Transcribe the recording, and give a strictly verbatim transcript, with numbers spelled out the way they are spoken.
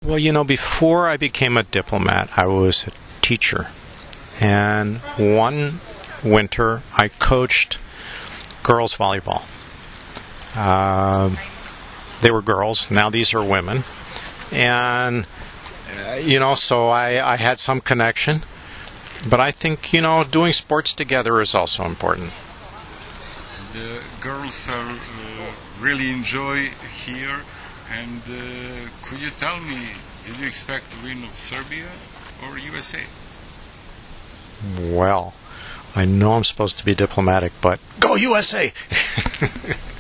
Well, you know, before I became a diplomat, I was a teacher. And one winter, I coached girls volleyball. Uh, they were girls. Now these are women. And, uh, you know, so I, I had some connection. But I think, you know, doing sports together is also important. The girls are uh, really enjoy here. And uh, could you tell me, did you expect the win of Serbia or U S A? Well, I know I'm supposed to be diplomatic, but go U S A!